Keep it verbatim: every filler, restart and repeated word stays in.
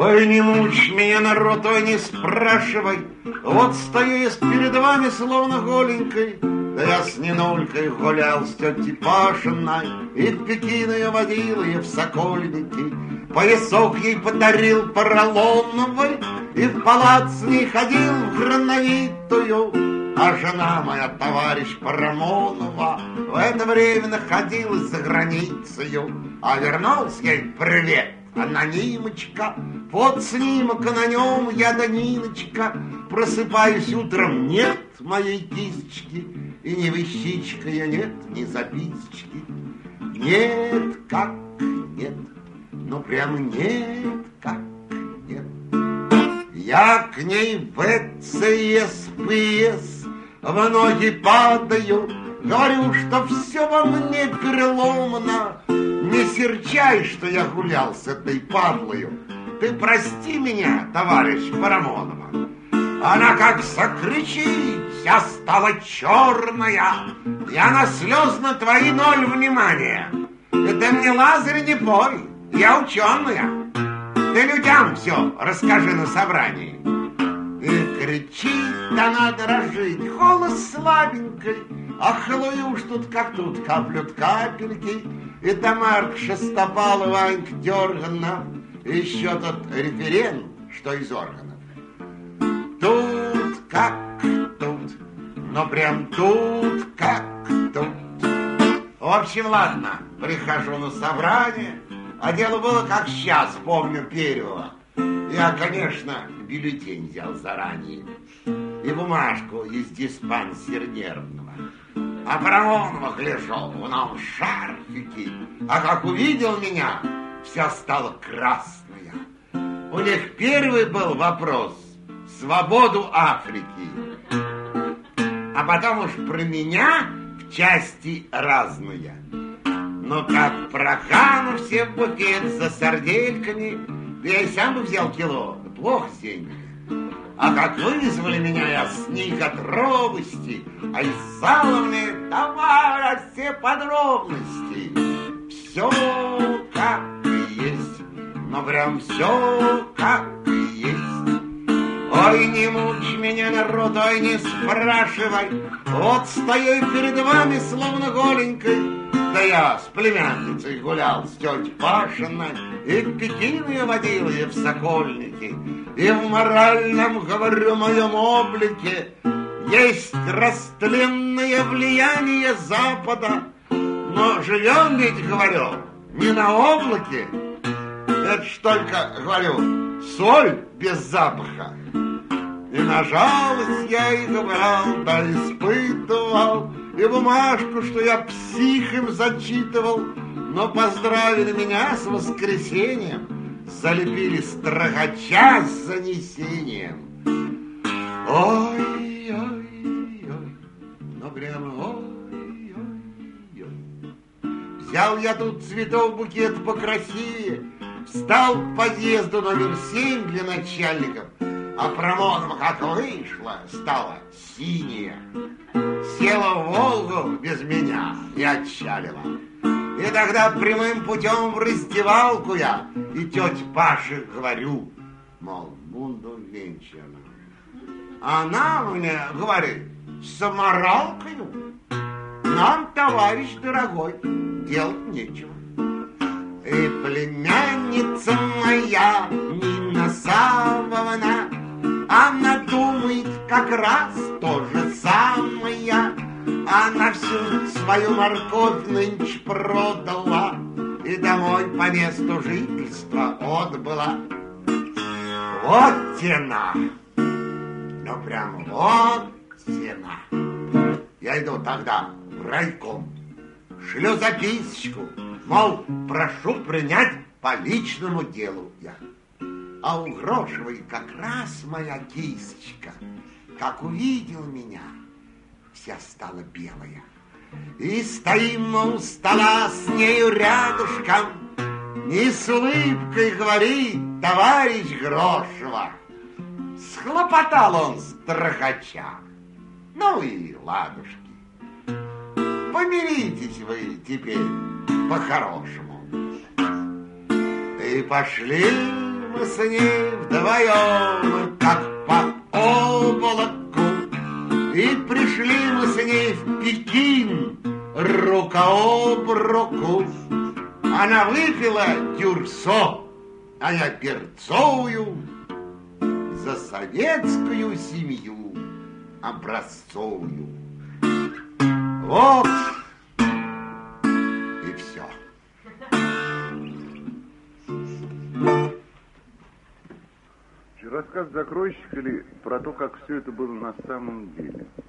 Ой, не мучь меня, народ, ой, не спрашивай. Вот стою я перед вами, словно голенькой. Да я с Нинулькой гулял с тетей Пашиной, и в Пекин ее водил, и в Сокольники. Поясок ей подарил поролоновый, и в палац с ней ходил в грановитую. А жена моя, товарищ Парамонова, в это время находилась за границею. А вернулся ей привет, анонимочка. Вот снимок, а на нем я да Ниночка. Просыпаюсь утром, нет моей кисточки, и ни вещичка я, нет ни записочки. Нет, как нет, ну прямо нет, как нет. Я к ней в ЭЦСПС в ноги падаю, говорю, что все во мне переломано. Не серчай, что я гулял с этой падлою. Ты прости меня, товарищ Парамонова. Она как закричит, вся стала черная. Я на слезно твои ноль внимания. Ты мне, Лазарь, не пой, я ученая. Ты людям все расскажи на собрании. И кричит она, дрожит, голос слабенький. А Хлоя уж тут как тут, каплют капельки. И Тамарка Шестопалова, Ванька Дерганов, еще тот референт, что из органов. Тут как тут, но прям тут как тут. В общем, ладно, прихожу на собрание, а дело было как сейчас, помню первого. Я, конечно, бюллетень взял заранее и бумажку из диспансера нервного. А Парамонова, гляжу, в новом шарфике, а как увидел меня, вся стала красная. У них первый был вопрос — свободу Африки. А потом уж про меня в части разные. Но как прогану все в буфет за сардельками, да я и сам бы взял кило, плохо с деньгами. А как вызвали меня, я с них от робости, а из зала мне давай все подробности. Все как и есть, но прям все как и есть. Ой, не мучь меня, народ, ой, не спрашивай. Вот стою перед вами, словно голенькой. Да я с племянницей гулял с тетей Пашиной, и в Пекин ее водил, и в Сокольники. И в моральном, говорю, моем облике есть растленное влияние Запада. Но живем ведь, говорю, не на облаке. Это ж только, говорю, соль без запаха. И на жалость я их брал, да испытывал, и бумажку, что я псих им зачитывал. Но поздравили меня с воскресеньем, залепили строгача с занесением. Ой, ой, ой, ну прямо ой, ой, ой. Взял я тут цветов букет покрасивее, встал к подъезду номер семь для начальников, а Парамонова как вышла, стала синяя. Села в Волгу без меня и отчалила. И тогда прямым путем в раздевалку я и тете Паше говорю, мол, буду венчана. Она мне говорит, с аморалкою нам, товарищ дорогой, делать нечего. И племянница моя, Нина Савовна, она думает как раз то же самое. Она всю свою морковь нынче продала и домой по месту жительства отбыла. Вот тена, ну прям вот тена. Я иду тогда в райком, шлю записочку, мол, прошу принять по личному делу я. А у Грошевой как раз моя кисточка, как увидел меня, вся стала белая. И стоим мы у стола с нею рядышком, и с улыбкой говорит товарищ Грошева. Схлопотал он строгача. Ну и ладушки. Помиритесь вы теперь по-хорошему. И пошли мы с ней вдвоем, как по облаку, и пришли мы с ней в Пекин рука об руку. Она выпила дюрсо, а я перцовую за советскую семью образцовую. Вот и все. Рассказ закройщик или про то, как все это было на самом деле?